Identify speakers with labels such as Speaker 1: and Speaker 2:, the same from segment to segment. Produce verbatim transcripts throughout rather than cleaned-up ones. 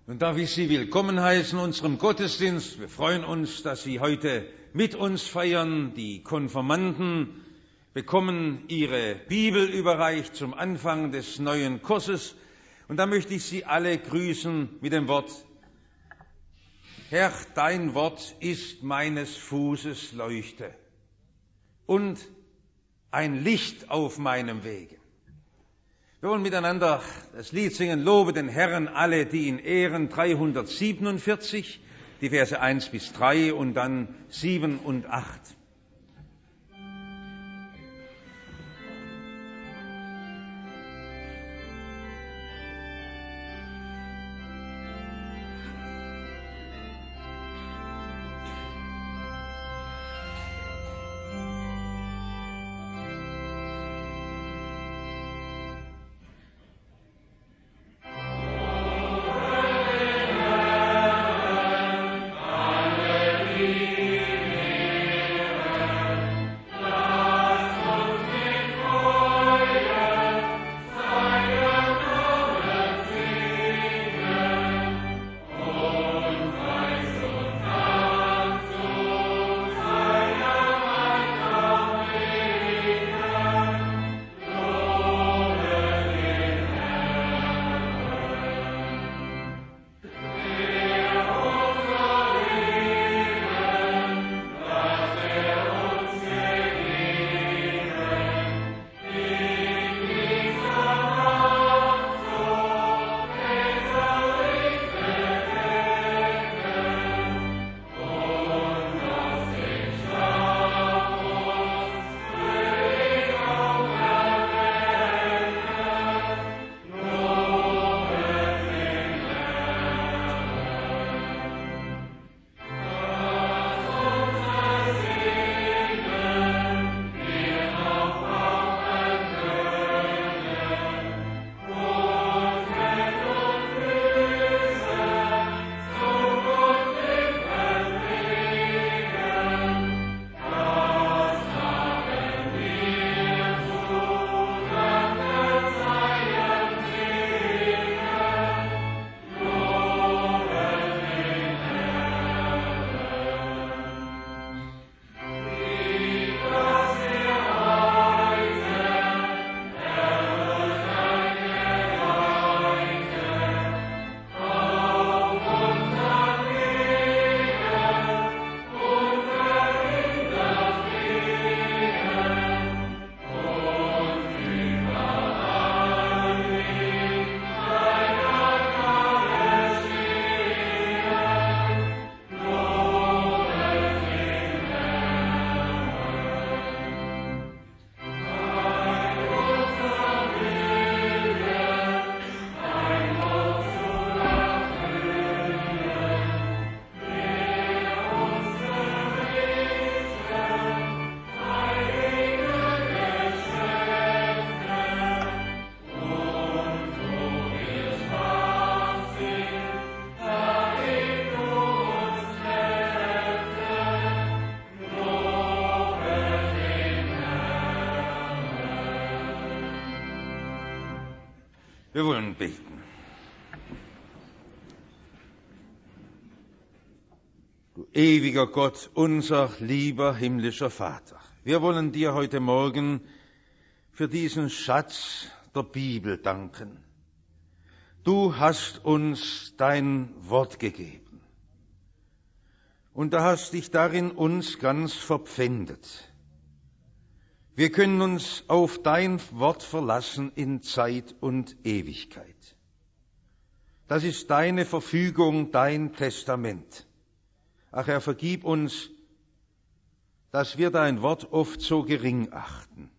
Speaker 1: Nun darf ich Sie willkommen heißen in unserem Gottesdienst. Wir freuen uns, dass Sie heute mit uns feiern. Die Konfirmanden bekommen ihre Bibel überreicht zum Anfang des neuen Kurses. Und da möchte ich Sie alle grüßen mit dem Wort: Herr, dein Wort ist meines Fußes Leuchte und ein Licht auf meinem Wege. Wir wollen miteinander das Lied singen: Lobe den Herrn alle, die ihn ehren. dreihundertsiebenundvierzig, die Verse eins bis drei und dann sieben und acht. Wir wollen beten. Du ewiger Gott, unser lieber himmlischer Vater, wir wollen dir heute Morgen für diesen Schatz der Bibel danken. Du hast uns dein Wort gegeben und du hast dich darin uns ganz verpfändet. Wir können uns auf dein Wort verlassen in Zeit und Ewigkeit. Das ist deine Verfügung, dein Testament. Ach Herr, vergib uns, dass wir dein Wort oft so gering achten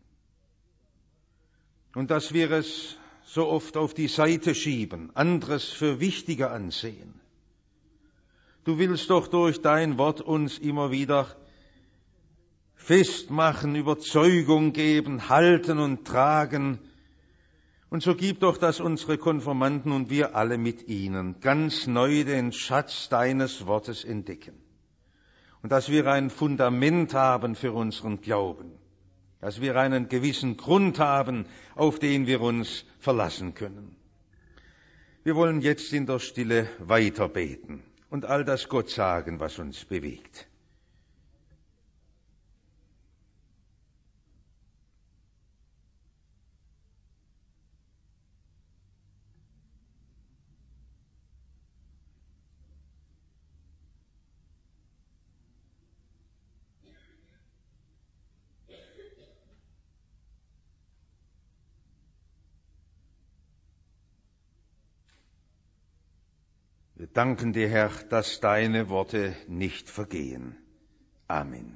Speaker 1: und dass wir es so oft auf die Seite schieben, anderes für wichtiger ansehen. Du willst doch durch dein Wort uns immer wieder festmachen, Überzeugung geben, halten und tragen. Und so gib doch, dass unsere Konfirmanden und wir alle mit ihnen ganz neu den Schatz deines Wortes entdecken. Und dass wir ein Fundament haben für unseren Glauben. Dass wir einen gewissen Grund haben, auf den wir uns verlassen können. Wir wollen jetzt in der Stille weiter beten und all das Gott sagen, was uns bewegt. Wir danken dir, Herr, dass deine Worte nicht vergehen. Amen.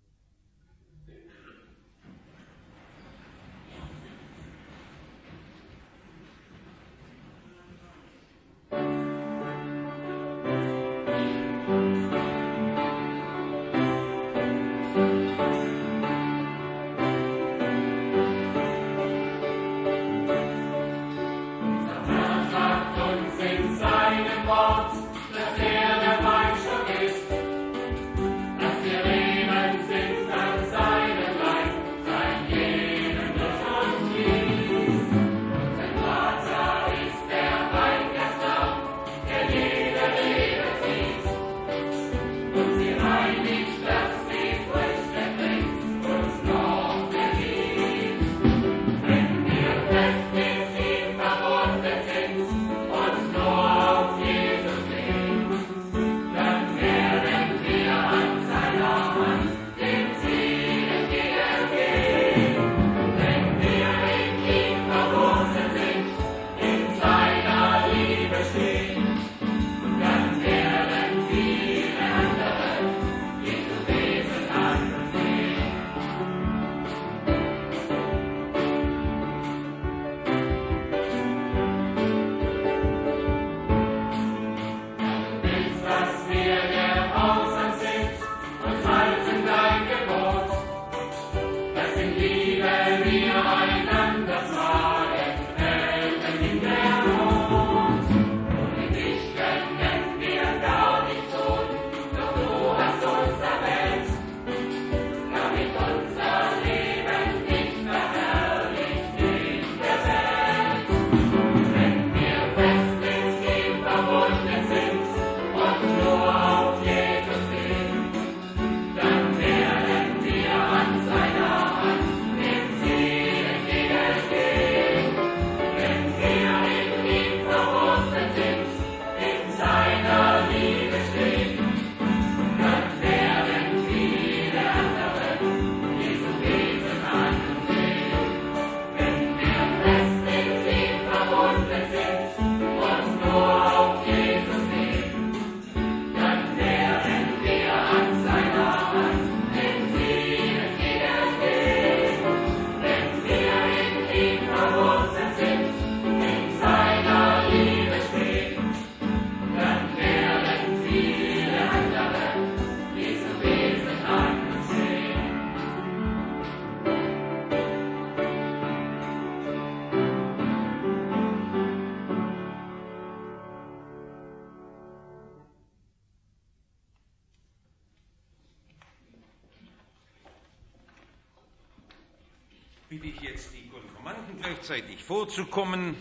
Speaker 1: Bitte ich jetzt die Konfirmanden gleichzeitig vorzukommen.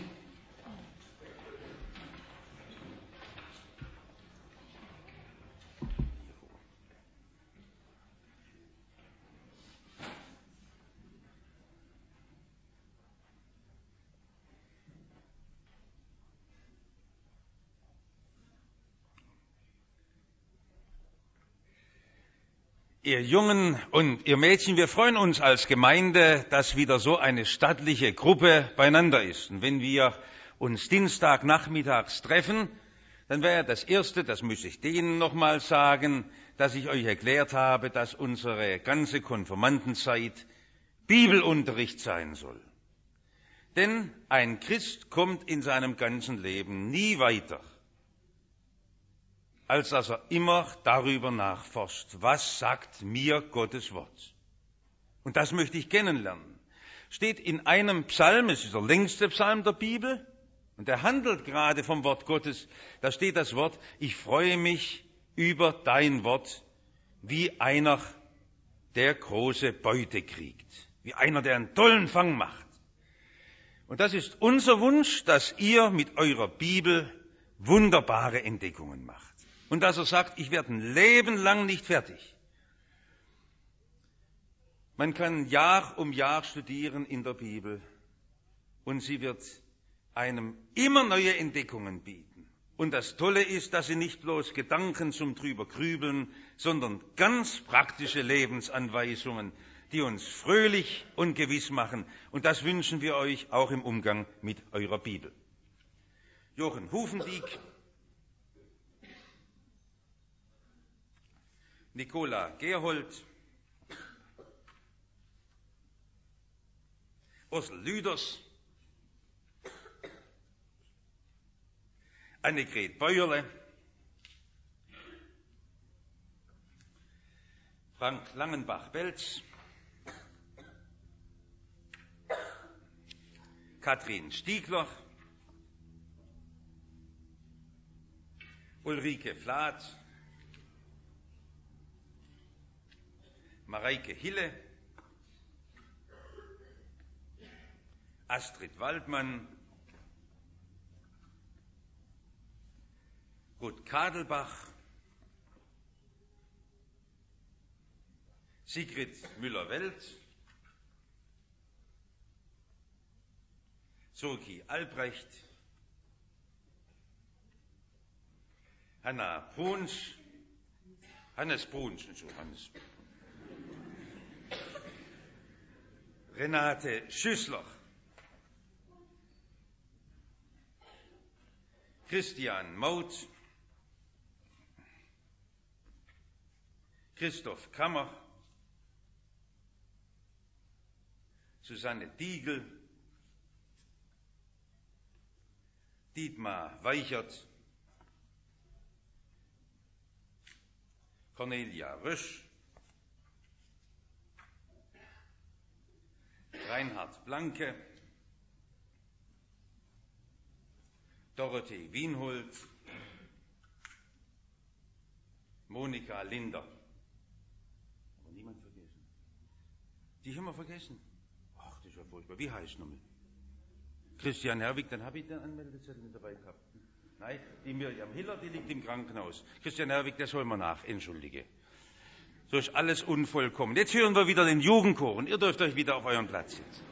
Speaker 1: Ihr Jungen und ihr Mädchen, wir freuen uns als Gemeinde, dass wieder so eine stattliche Gruppe beieinander ist. Und wenn wir uns Dienstagnachmittags treffen, dann wäre das Erste, das muss ich denen nochmal sagen, dass ich euch erklärt habe, dass unsere ganze Konfirmandenzeit Bibelunterricht sein soll. Denn ein Christ kommt in seinem ganzen Leben nie weiter, als dass er immer darüber nachforscht, was sagt mir Gottes Wort. Und das möchte ich kennenlernen. Steht in einem Psalm, es ist der längste Psalm der Bibel, und er handelt gerade vom Wort Gottes. Da steht das Wort, ich freue mich über dein Wort, wie einer, der große Beute kriegt, wie einer, der einen tollen Fang macht. Und das ist unser Wunsch, dass ihr mit eurer Bibel wunderbare Entdeckungen macht. Und dass er sagt, ich werde ein Leben lang nicht fertig. Man kann Jahr um Jahr studieren in der Bibel und sie wird einem immer neue Entdeckungen bieten. Und das Tolle ist, dass sie nicht bloß Gedanken zum drüber grübeln, sondern ganz praktische Lebensanweisungen, die uns fröhlich und gewiss machen. Und das wünschen wir euch auch im Umgang mit eurer Bibel. Jochen Hufendieck, Nicola Gerhold, Ursel Lüders, Annegret Bäuerle, Frank Langenbach-Belz, Katrin Stiegler, Ulrike Flath, Mareike Hille, Astrid Waldmann, Ruth Kadelbach, Sigrid Müller-Welt, Surki Albrecht, Hanna Bruns, Hannes Bruns, nicht so Hannes. Renate Schüssler, Christian Maut, Christoph Kammer, Susanne Diegel, Dietmar Weichert, Cornelia Rösch, Reinhard Blanke, Dorothee Wienhold, Monika Linder. Aber niemand vergessen. Die haben wir vergessen. Ach, das ist ja furchtbar. Wie heißt nochmal? Christian Herwig, dann habe ich den Anmeldezettel mit dabei gehabt. Nein, die Miriam Hiller, die liegt im Krankenhaus. Christian Herwig, das holen wir nach, entschuldige. So ist alles unvollkommen. Jetzt hören wir wieder den Jugendchor und ihr dürft euch wieder auf euren Platz setzen.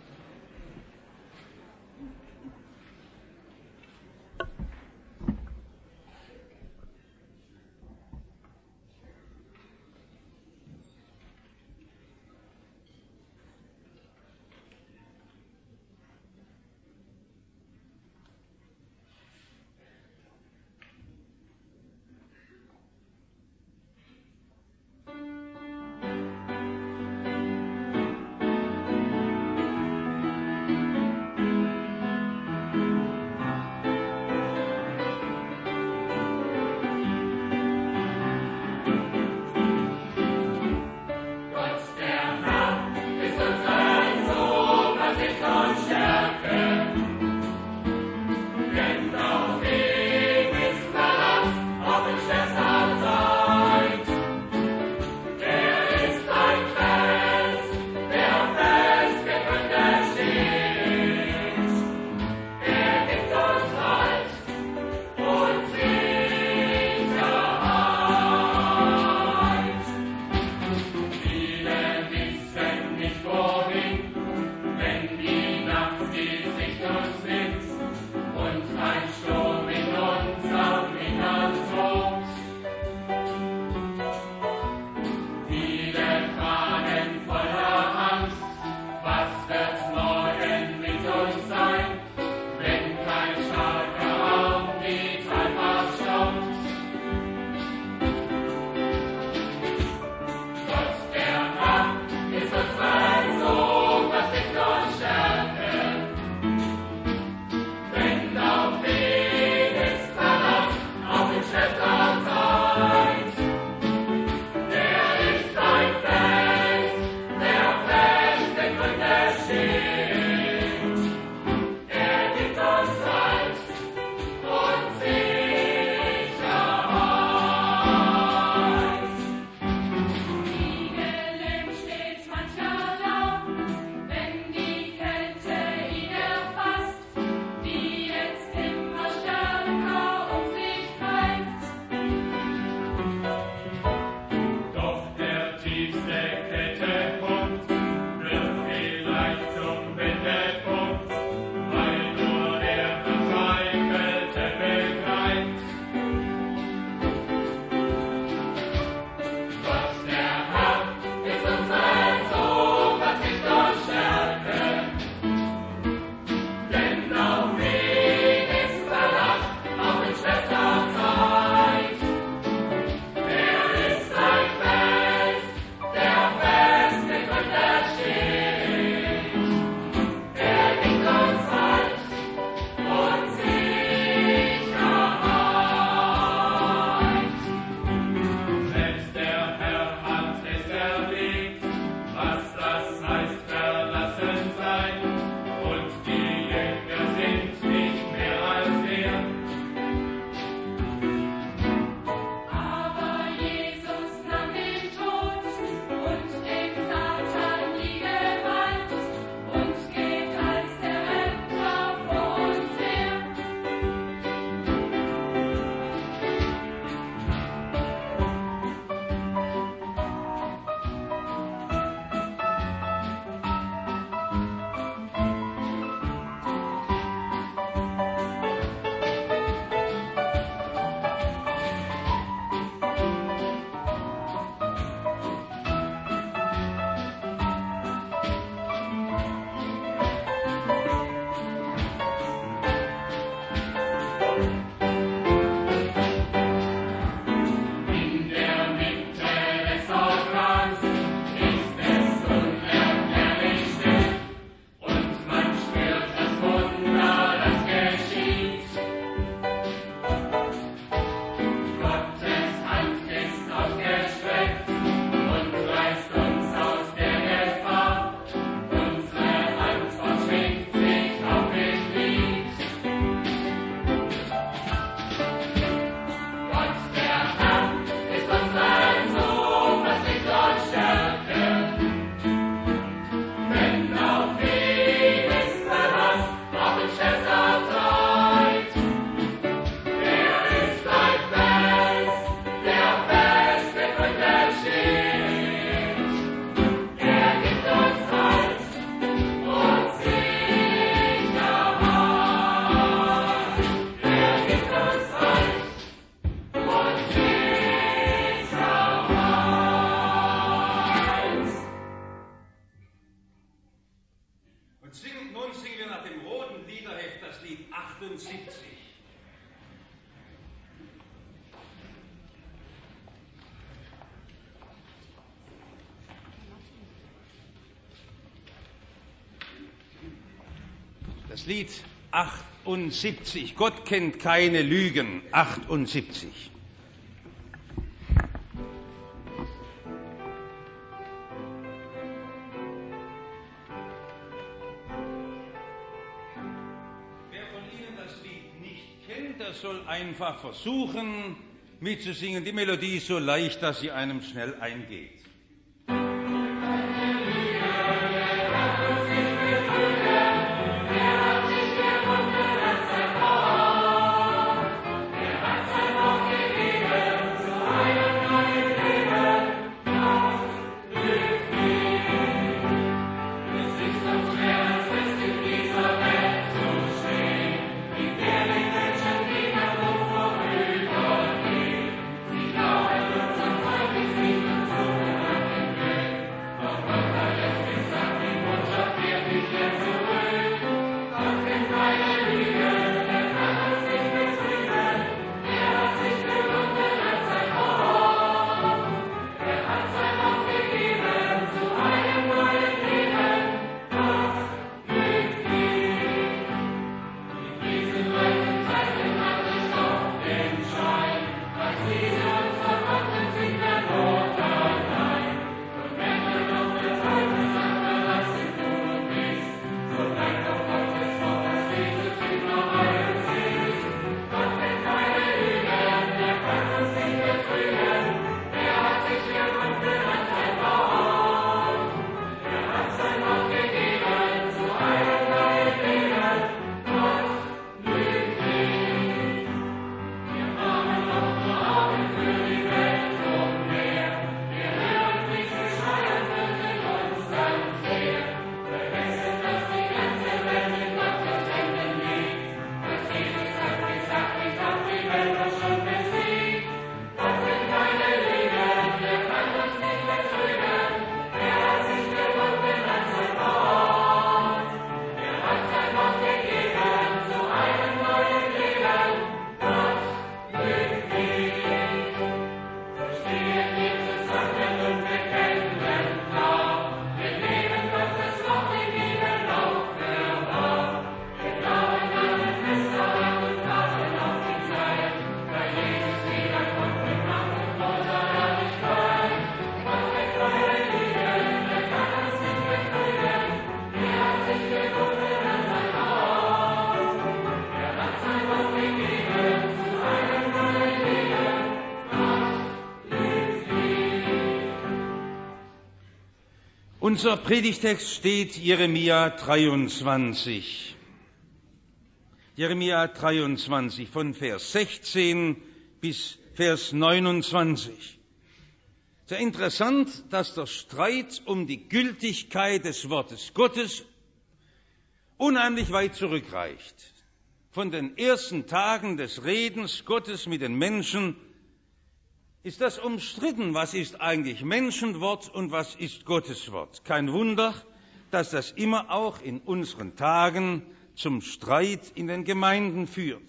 Speaker 1: Das Lied achtundsiebzig. Gott kennt keine Lügen. achtundsiebzig. Wer von Ihnen das Lied nicht kennt, der soll einfach versuchen mitzusingen. Die Melodie ist so leicht, dass sie einem schnell eingeht. Unser Predigtext steht Jeremia dreiundzwanzig. Jeremia dreiundzwanzig von Vers sechzehn bis Vers neunundzwanzig. Sehr interessant, dass der Streit um die Gültigkeit des Wortes Gottes unheimlich weit zurückreicht. Von den ersten Tagen des Redens Gottes mit den Menschen ist das umstritten, was ist eigentlich Menschenwort und was ist Gottes Wort. Kein Wunder, dass das immer auch in unseren Tagen zum Streit in den Gemeinden führt.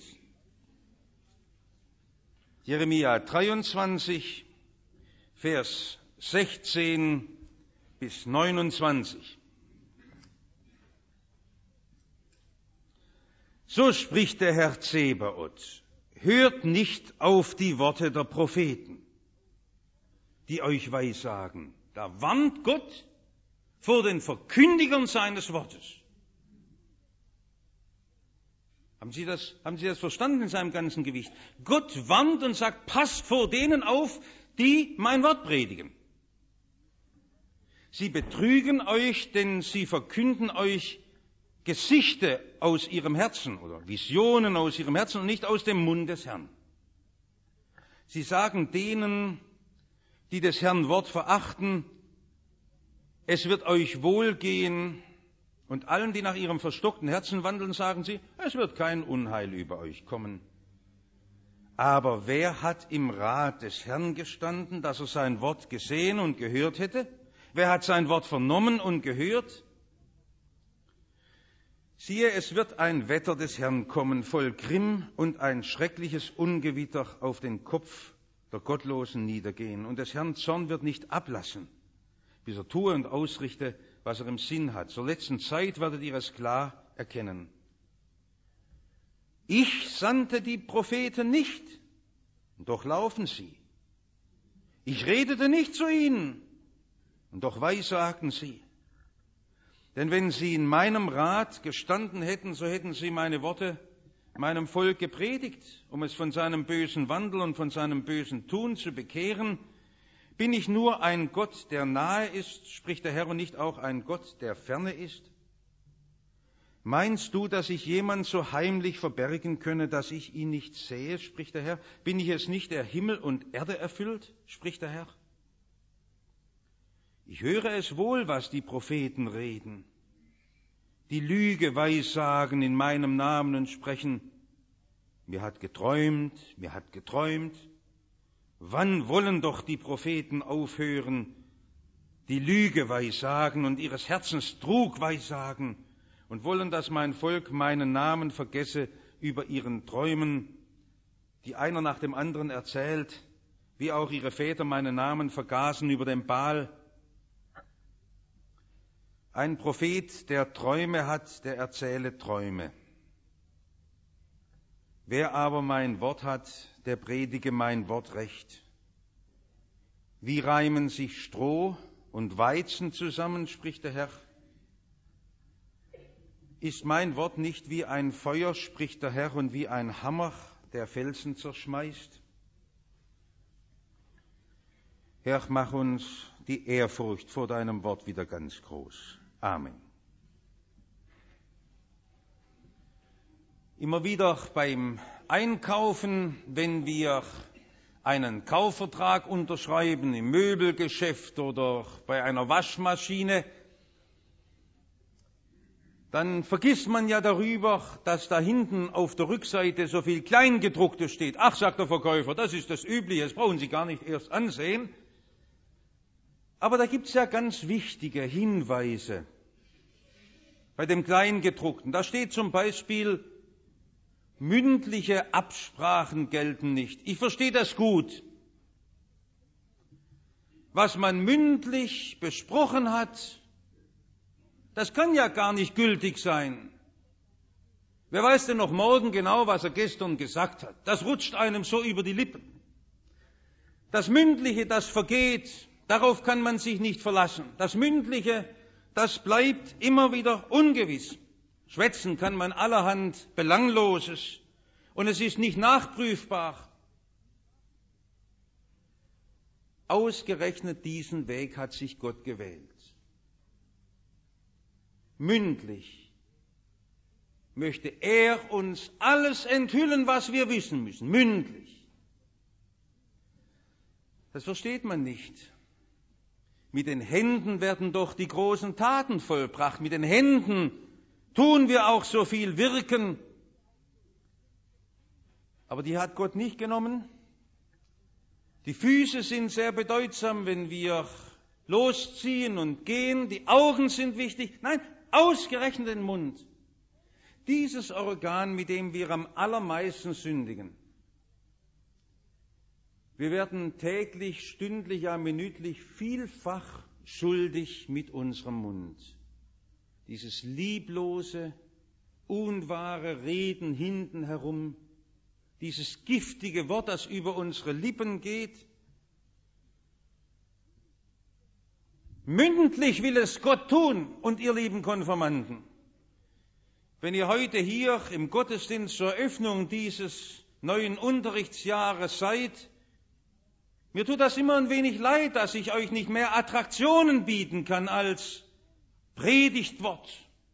Speaker 1: Jeremia dreiundzwanzig, Vers sechzehn bis neunundzwanzig. So spricht der Herr Zebaoth: Hört nicht auf die Worte der Propheten, die euch weissagen. Da warnt Gott vor den Verkündigern seines Wortes. Haben Sie das, haben Sie das verstanden in seinem ganzen Gewicht? Gott warnt und sagt, passt vor denen auf, die mein Wort predigen. Sie betrügen euch, denn sie verkünden euch Gesichte aus ihrem Herzen oder Visionen aus ihrem Herzen und nicht aus dem Mund des Herrn. Sie sagen denen, die des Herrn Wort verachten, es wird euch wohlgehen, und allen, die nach ihrem verstockten Herzen wandeln, sagen sie, es wird kein Unheil über euch kommen. Aber wer hat im Rat des Herrn gestanden, dass er sein Wort gesehen und gehört hätte? Wer hat sein Wort vernommen und gehört? Siehe, es wird ein Wetter des Herrn kommen, voll Grimm, und ein schreckliches Ungewitter auf den Kopf der Gottlosen niedergehen. Und des Herrn Zorn wird nicht ablassen, bis er tue und ausrichte, was er im Sinn hat. Zur letzten Zeit werdet ihr es klar erkennen. Ich sandte die Propheten nicht, und doch laufen sie. Ich redete nicht zu ihnen, und doch weissagten sie. Denn wenn sie in meinem Rat gestanden hätten, so hätten sie meine Worte meinem Volk gepredigt, um es von seinem bösen Wandel und von seinem bösen Tun zu bekehren. Bin ich nur ein Gott, der nahe ist, spricht der Herr, und nicht auch ein Gott, der ferne ist? Meinst du, dass ich jemand so heimlich verbergen könne, dass ich ihn nicht sehe, spricht der Herr? Bin ich es nicht, der Himmel und Erde erfüllt, spricht der Herr? Ich höre es wohl, was die Propheten reden, die Lüge weissagen in meinem Namen und sprechen, mir hat geträumt, mir hat geträumt. Wann wollen doch die Propheten aufhören, die Lüge weissagen und ihres Herzens Trug weissagen und wollen, dass mein Volk meinen Namen vergesse über ihren Träumen, die einer nach dem anderen erzählt, wie auch ihre Väter meinen Namen vergaßen über den Baal. Ein Prophet, der Träume hat, der erzähle Träume. Wer aber mein Wort hat, der predige mein Wort recht. Wie reimen sich Stroh und Weizen zusammen, spricht der Herr. Ist mein Wort nicht wie ein Feuer, spricht der Herr, und wie ein Hammer, der Felsen zerschmeißt? Herr, mach uns die Ehrfurcht vor deinem Wort wieder ganz groß. Amen. Immer wieder beim Einkaufen, wenn wir einen Kaufvertrag unterschreiben, im Möbelgeschäft oder bei einer Waschmaschine, dann vergisst man ja darüber, dass da hinten auf der Rückseite so viel Kleingedrucktes steht. Ach, sagt der Verkäufer, das ist das Übliche, das brauchen Sie gar nicht erst ansehen. Aber da gibt es ja ganz wichtige Hinweise bei dem Kleingedruckten. Da steht zum Beispiel, mündliche Absprachen gelten nicht. Ich verstehe das gut. Was man mündlich besprochen hat, das kann ja gar nicht gültig sein. Wer weiß denn noch morgen genau, was er gestern gesagt hat? Das rutscht einem so über die Lippen. Das Mündliche, das vergeht, darauf kann man sich nicht verlassen. Das Mündliche, das bleibt immer wieder ungewiss. Schwätzen kann man allerhand Belangloses und es ist nicht nachprüfbar. Ausgerechnet diesen Weg hat sich Gott gewählt. Mündlich möchte er uns alles enthüllen, was wir wissen müssen. Mündlich. Das versteht man nicht. Mit den Händen werden doch die großen Taten vollbracht. Mit den Händen tun wir auch so viel Wirken. Aber die hat Gott nicht genommen. Die Füße sind sehr bedeutsam, wenn wir losziehen und gehen. Die Augen sind wichtig. Nein, ausgerechnet den Mund. Dieses Organ, mit dem wir am allermeisten sündigen. Wir werden täglich, stündlich, ja minütlich vielfach schuldig mit unserem Mund. Dieses lieblose, unwahre Reden hinten herum, dieses giftige Wort, das über unsere Lippen geht. Mündlich will es Gott tun, und ihr lieben Konfirmanden, wenn ihr heute hier im Gottesdienst zur Eröffnung dieses neuen Unterrichtsjahres seid, mir tut das immer ein wenig leid, dass ich euch nicht mehr Attraktionen bieten kann als Predigtwort.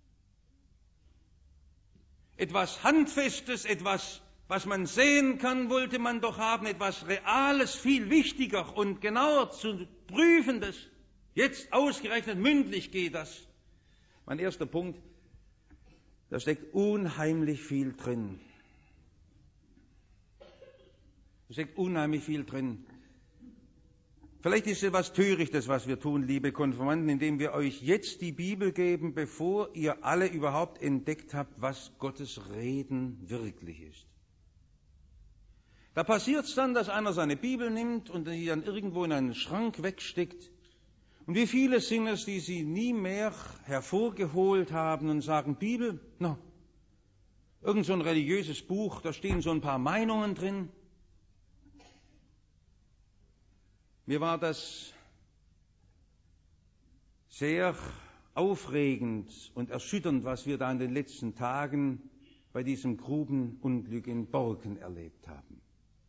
Speaker 1: Etwas Handfestes, etwas, was man sehen kann, wollte man doch haben, etwas Reales, viel wichtiger und genauer zu prüfendes. Jetzt ausgerechnet mündlich geht das. Mein erster Punkt, da steckt unheimlich viel drin. Da steckt unheimlich viel drin. Vielleicht ist es etwas Törichtes, was wir tun, liebe Konfirmanden, indem wir euch jetzt die Bibel geben, bevor ihr alle überhaupt entdeckt habt, was Gottes Reden wirklich ist. Da passiert es dann, dass einer seine Bibel nimmt und sie dann irgendwo in einen Schrank wegsteckt. Und wie viele sind es, die sie nie mehr hervorgeholt haben und sagen, Bibel, no, Irgend so ein religiöses Buch, da stehen so ein paar Meinungen drin. Mir war das sehr aufregend und erschütternd, was wir da in den letzten Tagen bei diesem Grubenunglück in Borken erlebt haben.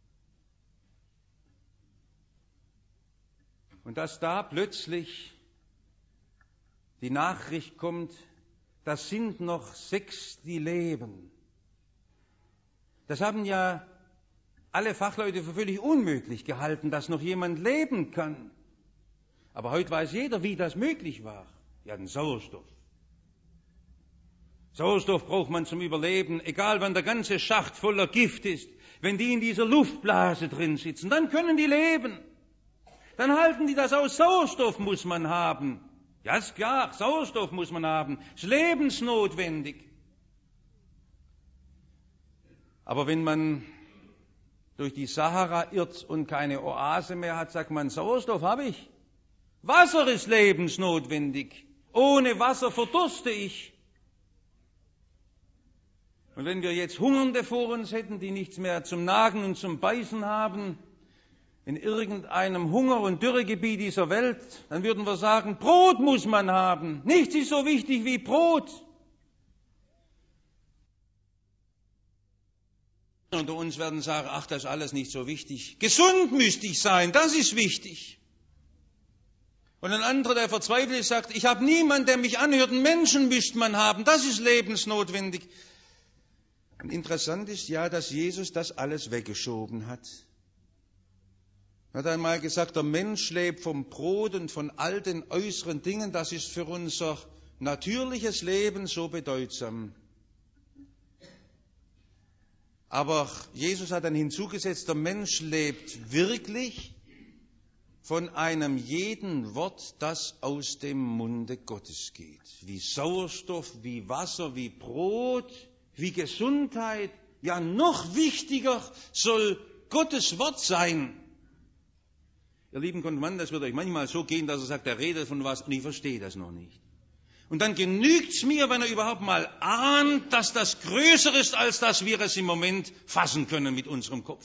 Speaker 1: Und dass da plötzlich die Nachricht kommt, das sind noch sechs, die leben. Das haben ja alle Fachleute für völlig unmöglich gehalten, dass noch jemand leben kann. Aber heute weiß jeder, wie das möglich war. Die hatten Sauerstoff. Sauerstoff braucht man zum Überleben, egal wann der ganze Schacht voller Gift ist. Wenn die in dieser Luftblase drin sitzen, dann können die leben. Dann halten die das aus. Sauerstoff muss man haben. Ja, ist klar, Sauerstoff muss man haben. Ist lebensnotwendig. Aber wenn man durch die Sahara irrt und keine Oase mehr hat, sagt man, Sauerstoff habe ich. Wasser ist lebensnotwendig. Ohne Wasser verdurste ich. Und wenn wir jetzt Hungernde vor uns hätten, die nichts mehr zum Nagen und zum Beißen haben, in irgendeinem Hunger- und Dürregebiet dieser Welt, dann würden wir sagen, Brot muss man haben. Nichts ist so wichtig wie Brot. Unter uns werden sagen, ach, das ist alles nicht so wichtig. Gesund müsste ich sein, das ist wichtig. Und ein anderer, der verzweifelt ist, sagt, ich habe niemanden, der mich anhört. Einen Menschen müsste man haben, das ist lebensnotwendig. Und interessant ist ja, dass Jesus das alles weggeschoben hat. Er hat einmal gesagt, der Mensch lebt vom Brot und von all den äußeren Dingen, das ist für unser natürliches Leben so bedeutsam. Aber Jesus hat dann hinzugesetzt, der Mensch lebt wirklich von einem jeden Wort, das aus dem Munde Gottes geht. Wie Sauerstoff, wie Wasser, wie Brot, wie Gesundheit. Ja, noch wichtiger soll Gottes Wort sein. Ihr lieben Konfirmanden, das wird euch manchmal so gehen, dass er sagt, er redet von was und ich verstehe das noch nicht. Und dann genügt's mir, wenn er überhaupt mal ahnt, dass das größer ist, als dass wir es im Moment fassen können mit unserem Kopf.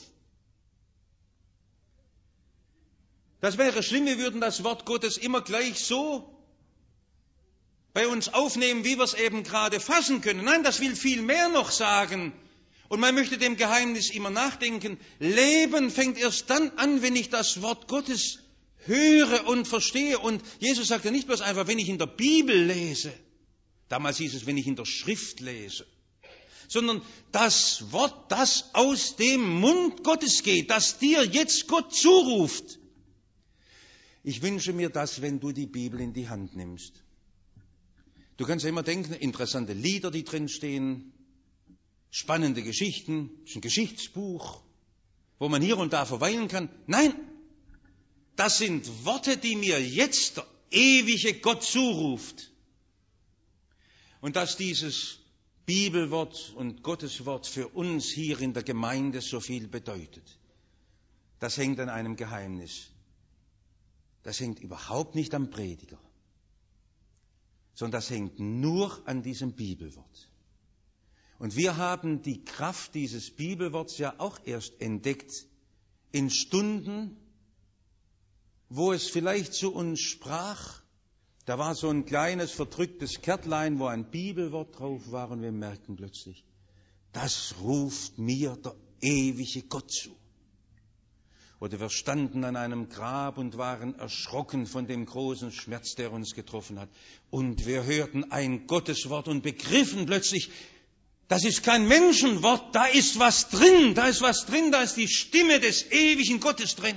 Speaker 1: Das wäre schlimm, wir würden das Wort Gottes immer gleich so bei uns aufnehmen, wie wir es eben gerade fassen können. Nein, das will viel mehr noch sagen. Und man möchte dem Geheimnis immer nachdenken. Leben fängt erst dann an, wenn ich das Wort Gottes höre und verstehe. Und Jesus sagt ja nicht bloß einfach, wenn ich in der Bibel lese. Damals hieß es, wenn ich in der Schrift lese. Sondern das Wort, das aus dem Mund Gottes geht, das dir jetzt Gott zuruft. Ich wünsche mir das, wenn du die Bibel in die Hand nimmst. Du kannst ja immer denken, interessante Lieder, die drin stehen, spannende Geschichten, das ist ein Geschichtsbuch, wo man hier und da verweilen kann. Nein, das sind Worte, die mir jetzt der ewige Gott zuruft. Und dass dieses Bibelwort und Gottes Wort für uns hier in der Gemeinde so viel bedeutet, das hängt an einem Geheimnis. Das hängt überhaupt nicht am Prediger, sondern das hängt nur an diesem Bibelwort. Und wir haben die Kraft dieses Bibelworts ja auch erst entdeckt in Stunden, wo es vielleicht zu uns sprach. Da war so ein kleines, verdrücktes Kärtlein, wo ein Bibelwort drauf war und wir merkten plötzlich, das ruft mir der ewige Gott zu. Oder wir standen an einem Grab und waren erschrocken von dem großen Schmerz, der uns getroffen hat. Und wir hörten ein Gotteswort und begriffen plötzlich, das ist kein Menschenwort, da ist was drin, da ist was drin, da ist die Stimme des ewigen Gottes drin.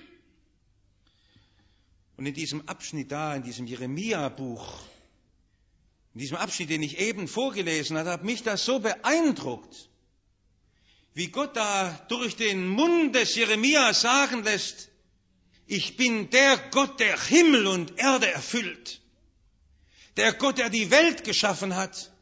Speaker 1: Und in diesem Abschnitt da, in diesem Jeremia-Buch, in diesem Abschnitt, den ich eben vorgelesen habe, hat mich das so beeindruckt, wie Gott da durch den Mund des Jeremia sagen lässt, ich bin der Gott, der Himmel und Erde erfüllt, der Gott, der die Welt geschaffen hat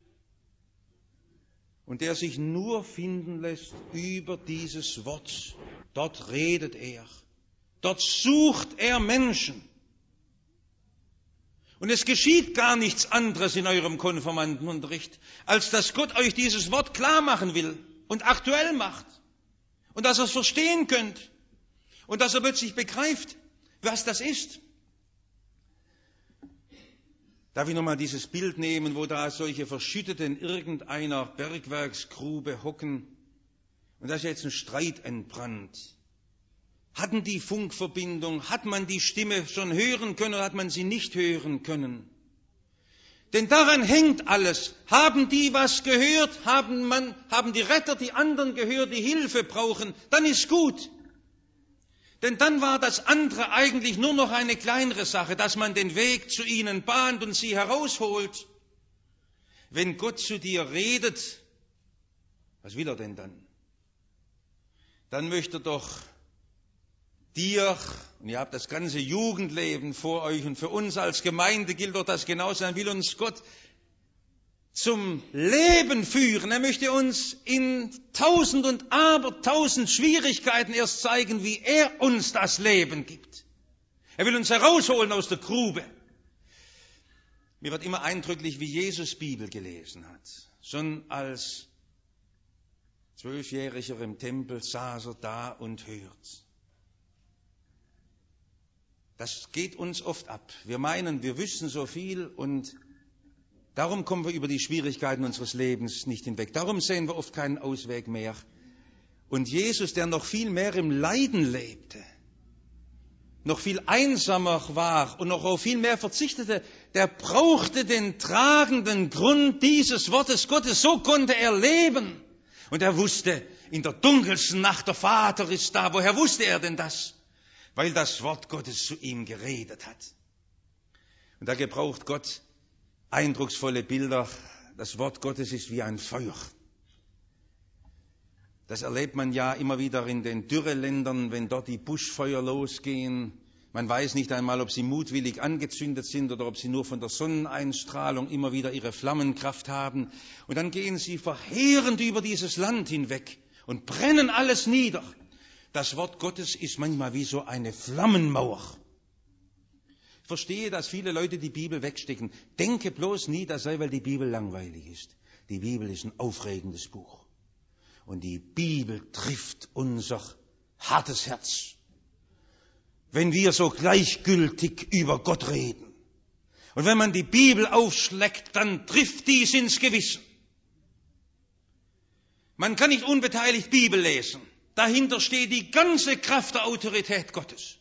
Speaker 1: und der sich nur finden lässt über dieses Wort. Dort redet er, dort sucht er Menschen. Und es geschieht gar nichts anderes in eurem Konfirmandenunterricht, als dass Gott euch dieses Wort klar machen will und aktuell macht. Und dass ihr es verstehen könnt. Und dass ihr plötzlich begreift, was das ist. Darf ich nochmal dieses Bild nehmen, wo da solche Verschüttete in irgendeiner Bergwerksgrube hocken. Und da ist jetzt ein Streit entbrannt. Hatten die Funkverbindung, hat man die Stimme schon hören können oder hat man sie nicht hören können? Denn daran hängt alles. Haben die was gehört? Haben, man, haben die Retter die anderen gehört, die Hilfe brauchen? Dann ist gut. Denn dann war das andere eigentlich nur noch eine kleinere Sache, dass man den Weg zu ihnen bahnt und sie herausholt. Wenn Gott zu dir redet, was will er denn dann? Dann möchte er doch dir, und ihr habt das ganze Jugendleben vor euch und für uns als Gemeinde gilt doch das genauso, dann will uns Gott zum Leben führen. Er möchte uns in tausend und abertausend Schwierigkeiten erst zeigen, wie er uns das Leben gibt. Er will uns herausholen aus der Grube. Mir wird immer eindrücklich, wie Jesus Bibel gelesen hat. Schon als Zwölfjähriger im Tempel saß er da und hört. Das geht uns oft ab. Wir meinen, wir wüssten so viel und darum kommen wir über die Schwierigkeiten unseres Lebens nicht hinweg. Darum sehen wir oft keinen Ausweg mehr. Und Jesus, der noch viel mehr im Leiden lebte, noch viel einsamer war und noch auf viel mehr verzichtete, der brauchte den tragenden Grund dieses Wortes Gottes. So konnte er leben. Und er wusste, in der dunkelsten Nacht, der Vater ist da. Woher wusste er denn das? Weil das Wort Gottes zu ihm geredet hat. Und da gebraucht Gott eindrucksvolle Bilder. Das Wort Gottes ist wie ein Feuer. Das erlebt man ja immer wieder in den Dürreländern, wenn dort die Buschfeuer losgehen. Man weiß nicht einmal, ob sie mutwillig angezündet sind oder ob sie nur von der Sonneneinstrahlung immer wieder ihre Flammenkraft haben. Und dann gehen sie verheerend über dieses Land hinweg und brennen alles nieder. Das Wort Gottes ist manchmal wie so eine Flammenmauer. Ich verstehe, dass viele Leute die Bibel wegstecken. Denke bloß nie, das sei, weil die Bibel langweilig ist. Die Bibel ist ein aufregendes Buch. Und die Bibel trifft unser hartes Herz. Wenn wir so gleichgültig über Gott reden. Und wenn man die Bibel aufschlägt, dann trifft dies ins Gewissen. Man kann nicht unbeteiligt Bibel lesen. Dahinter steht die ganze Kraft der Autorität Gottes.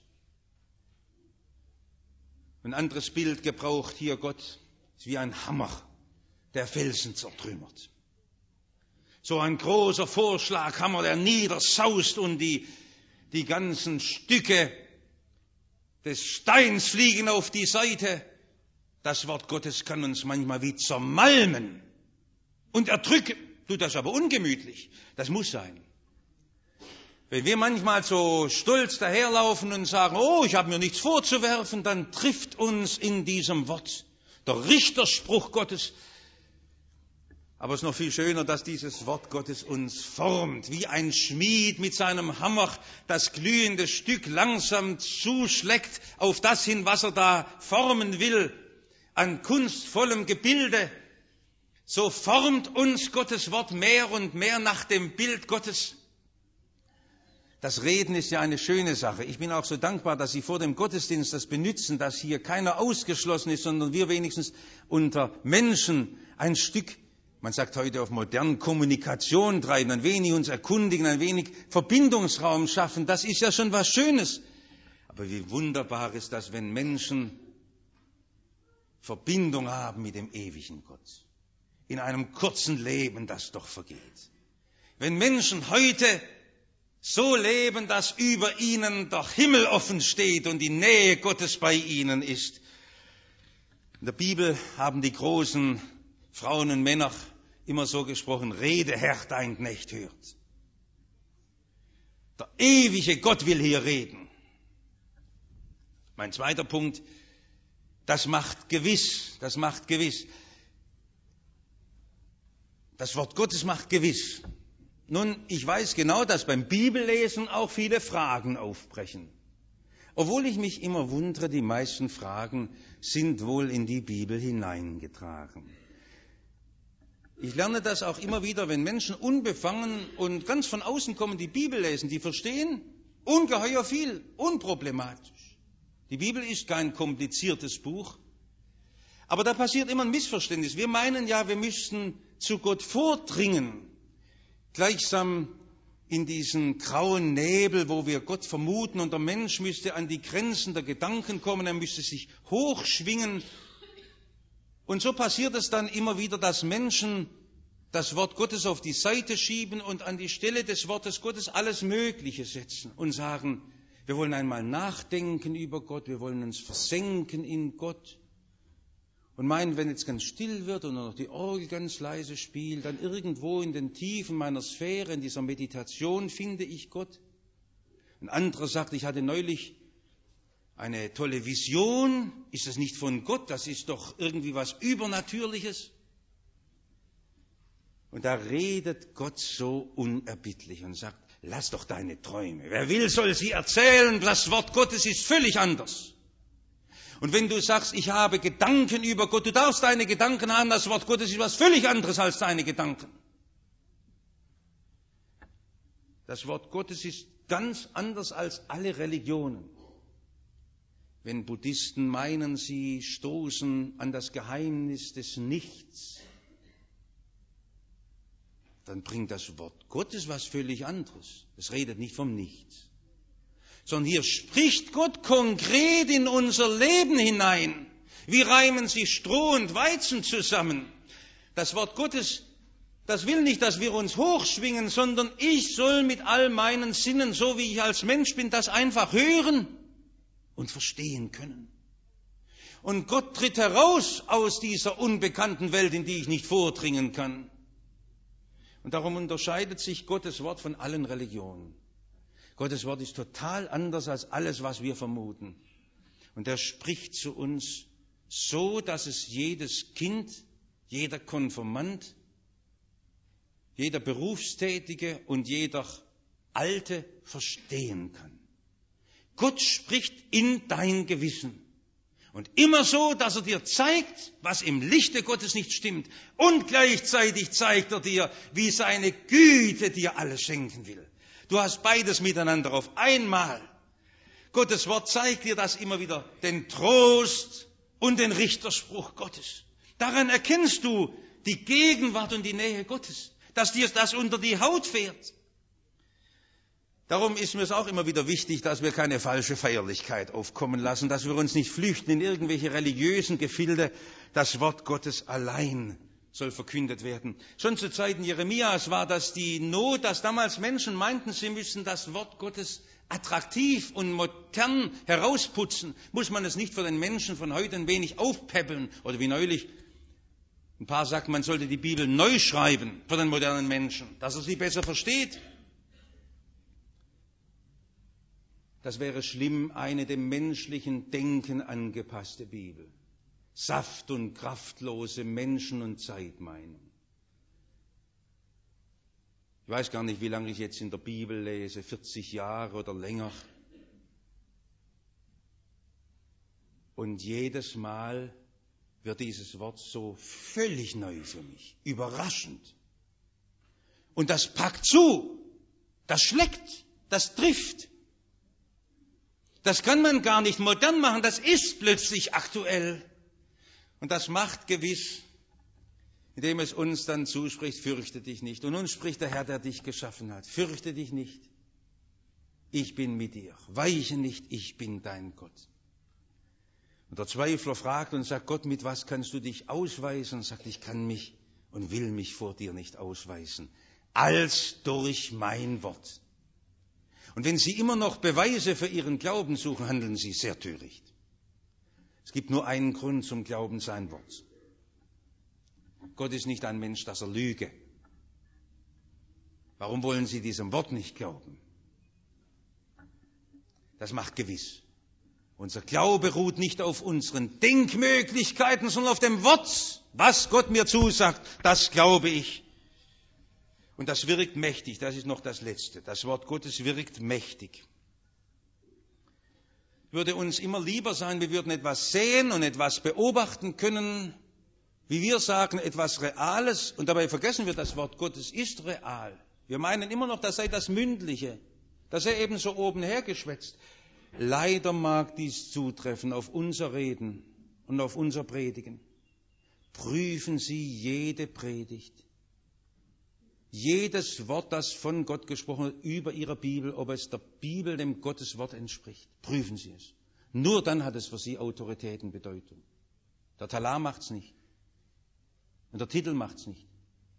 Speaker 1: Ein anderes Bild gebraucht hier Gott, ist wie ein Hammer, der Felsen zertrümmert. So ein großer Vorschlaghammer, der niedersaust und die, die ganzen Stücke des Steins fliegen auf die Seite. Das Wort Gottes kann uns manchmal wie zermalmen und erdrücken. Tut das aber ungemütlich. Das muss sein. Wenn wir manchmal so stolz daherlaufen und sagen, oh, ich habe mir nichts vorzuwerfen, dann trifft uns in diesem Wort der Richterspruch Gottes. Aber es ist noch viel schöner, dass dieses Wort Gottes uns formt, wie ein Schmied mit seinem Hammer das glühende Stück langsam zuschlägt auf das hin, was er da formen will, an kunstvollem Gebilde. So formt uns Gottes Wort mehr und mehr nach dem Bild Gottes. Das Reden ist ja eine schöne Sache. Ich bin auch so dankbar, dass Sie vor dem Gottesdienst das benutzen, dass hier keiner ausgeschlossen ist, sondern wir wenigstens unter Menschen ein Stück, man sagt heute auf modernen Kommunikation treiben, ein wenig uns erkundigen, ein wenig Verbindungsraum schaffen. Das ist ja schon was Schönes. Aber wie wunderbar ist das, wenn Menschen Verbindung haben mit dem ewigen Gott. In einem kurzen Leben, das doch vergeht. Wenn Menschen heute so leben, dass über ihnen der Himmel offen steht und die Nähe Gottes bei ihnen ist. In der Bibel haben die großen Frauen und Männer immer so gesprochen, rede Herr, dein Knecht hört. Der ewige Gott will hier reden. Mein zweiter Punkt, das macht gewiss, das macht gewiss. Das Wort Gottes macht gewiss. Nun, ich weiß genau, dass beim Bibellesen auch viele Fragen aufbrechen. Obwohl ich mich immer wundere, die meisten Fragen sind wohl in die Bibel hineingetragen. Ich lerne das auch immer wieder, wenn Menschen unbefangen und ganz von außen kommen, die Bibel lesen, die verstehen ungeheuer viel, unproblematisch. Die Bibel ist kein kompliziertes Buch, aber da passiert immer ein Missverständnis. Wir meinen ja, wir müssten zu Gott vordringen, gleichsam in diesen grauen Nebel, wo wir Gott vermuten, und der Mensch müsste an die Grenzen der Gedanken kommen, er müsste sich hochschwingen. Und so passiert es dann immer wieder, dass Menschen das Wort Gottes auf die Seite schieben und an die Stelle des Wortes Gottes alles Mögliche setzen und sagen, wir wollen einmal nachdenken über Gott, wir wollen uns versenken in Gott. Und meinen, wenn jetzt ganz still wird und nur noch die Orgel ganz leise spielt, dann irgendwo in den Tiefen meiner Sphäre, in dieser Meditation, finde ich Gott. Ein anderer sagt, ich hatte neulich eine tolle Vision. Ist das nicht von Gott? Das ist doch irgendwie was Übernatürliches. Und da redet Gott so unerbittlich und sagt, lass doch deine Träume. Wer will, soll sie erzählen. Das Wort Gottes ist völlig anders. Und wenn du sagst, ich habe Gedanken über Gott, du darfst deine Gedanken haben, das Wort Gottes ist was völlig anderes als deine Gedanken. Das Wort Gottes ist ganz anders als alle Religionen. Wenn Buddhisten meinen, sie stoßen an das Geheimnis des Nichts, dann bringt das Wort Gottes was völlig anderes. Es redet nicht vom Nichts. Sondern hier spricht Gott konkret in unser Leben hinein. Wie reimen sich Stroh und Weizen zusammen? Das Wort Gottes, das will nicht, dass wir uns hochschwingen, sondern ich soll mit all meinen Sinnen, so wie ich als Mensch bin, das einfach hören und verstehen können. Und Gott tritt heraus aus dieser unbekannten Welt, in die ich nicht vordringen kann. Und darum unterscheidet sich Gottes Wort von allen Religionen. Gottes Wort ist total anders als alles, was wir vermuten. Und er spricht zu uns so, dass es jedes Kind, jeder Konfirmand, jeder Berufstätige und jeder Alte verstehen kann. Gott spricht in dein Gewissen. Und immer so, dass er dir zeigt, was im Lichte Gottes nicht stimmt. Und gleichzeitig zeigt er dir, wie seine Güte dir alles schenken will. Du hast beides miteinander auf einmal. Gottes Wort zeigt dir das immer wieder, den Trost und den Richterspruch Gottes. Daran erkennst du die Gegenwart und die Nähe Gottes, dass dir das unter die Haut fährt. Darum ist mir es auch immer wieder wichtig, dass wir keine falsche Feierlichkeit aufkommen lassen, dass wir uns nicht flüchten in irgendwelche religiösen Gefilde. Das Wort Gottes allein soll verkündet werden. Schon zu Zeiten Jeremias war das die Not, dass damals Menschen meinten, sie müssen das Wort Gottes attraktiv und modern herausputzen. Muss man es nicht für den Menschen von heute ein wenig aufpäppeln? Oder wie neulich, ein paar sagten, man sollte die Bibel neu schreiben für den modernen Menschen, dass er sie besser versteht. Das wäre schlimm, eine dem menschlichen Denken angepasste Bibel. Saft- und kraftlose Menschen- und Zeitmeinung. Ich weiß gar nicht, wie lange ich jetzt in der Bibel lese, vierzig Jahre oder länger. Und jedes Mal wird dieses Wort so völlig neu für mich, überraschend. Und das packt zu, das schlägt, das trifft. Das kann man gar nicht modern machen, das ist plötzlich aktuell. Und das macht gewiss, indem es uns dann zuspricht, fürchte dich nicht. Und uns spricht der Herr, der dich geschaffen hat, fürchte dich nicht, ich bin mit dir. Weiche nicht, ich bin dein Gott. Und der Zweifler fragt und sagt, Gott, mit was kannst du dich ausweisen? Und sagt, ich kann mich und will mich vor dir nicht ausweisen, als durch mein Wort. Und wenn Sie immer noch Beweise für Ihren Glauben suchen, handeln Sie sehr töricht. Es gibt nur einen Grund zum Glauben, sein Wort. Gott ist nicht ein Mensch, dass er lüge. Warum wollen Sie diesem Wort nicht glauben? Das macht gewiss. Unser Glaube ruht nicht auf unseren Denkmöglichkeiten, sondern auf dem Wort. Was Gott mir zusagt, das glaube ich. Und das wirkt mächtig, das ist noch das Letzte. Das Wort Gottes wirkt mächtig. Ich würde uns immer lieber sein, wir würden etwas sehen und etwas beobachten können, wie wir sagen, etwas Reales. Und dabei vergessen wir, das Wort Gottes ist real. Wir meinen immer noch, das sei das Mündliche, das sei eben so oben hergeschwätzt. Leider mag dies zutreffen auf unser Reden und auf unser Predigen. Prüfen Sie jede Predigt, jedes Wort, das von Gott gesprochen wird, über Ihrer Bibel, ob es der Bibel, dem Gotteswort entspricht. Prüfen Sie es. Nur dann hat es für Sie Autorität und Bedeutung. Der Talar macht's nicht. Und der Titel macht's nicht.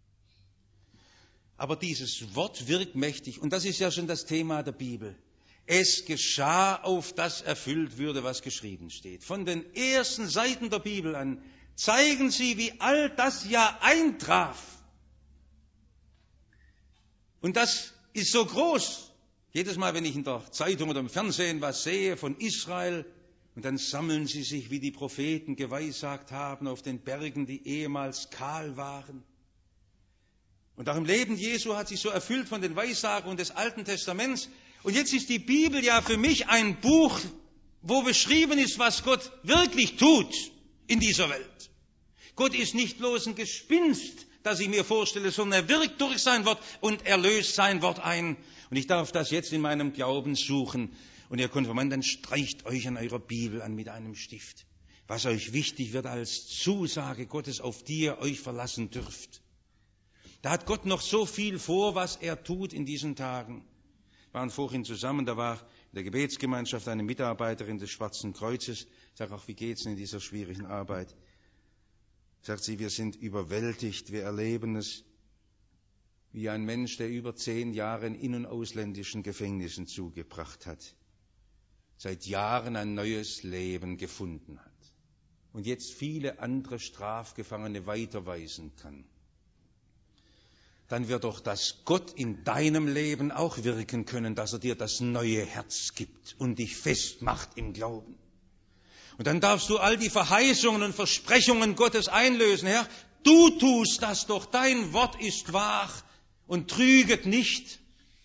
Speaker 1: Aber dieses Wort wirkt mächtig. Und das ist ja schon das Thema der Bibel. Es geschah, auf das erfüllt würde, was geschrieben steht. Von den ersten Seiten der Bibel an zeigen sie, wie all das ja eintraf. Und das ist so groß. Jedes Mal, wenn ich in der Zeitung oder im Fernsehen was sehe von Israel, und dann sammeln sie sich, wie die Propheten geweissagt haben, auf den Bergen, die ehemals kahl waren. Und auch im Leben Jesu hat sich so erfüllt von den Weissagungen des Alten Testaments. Und jetzt ist die Bibel ja für mich ein Buch, wo beschrieben ist, was Gott wirklich tut in dieser Welt. Gott ist nicht bloß ein Gespinst, das ich mir vorstelle, sondern er wirkt durch sein Wort und er löst sein Wort ein. Und ich darf das jetzt in meinem Glauben suchen. Und ihr Konfirmanden, dann streicht euch an eurer Bibel an mit einem Stift, was euch wichtig wird als Zusage Gottes, auf die ihr euch verlassen dürft. Da hat Gott noch so viel vor, was er tut in diesen Tagen. Wir waren vorhin zusammen, da war in der Gebetsgemeinschaft eine Mitarbeiterin des Schwarzen Kreuzes. Ich sage auch, wie geht's in dieser schwierigen Arbeit? Sagt sie, wir sind überwältigt, wir erleben es wie ein Mensch, der über zehn Jahre in in- und ausländischen Gefängnissen zugebracht hat, seit Jahren ein neues Leben gefunden hat und jetzt viele andere Strafgefangene weiterweisen kann. Dann wird doch das Gott in deinem Leben auch wirken können, dass er dir das neue Herz gibt und dich festmacht im Glauben. Und dann darfst du all die Verheißungen und Versprechungen Gottes einlösen. Herr, du tust das doch, dein Wort ist wahr und trüget nicht.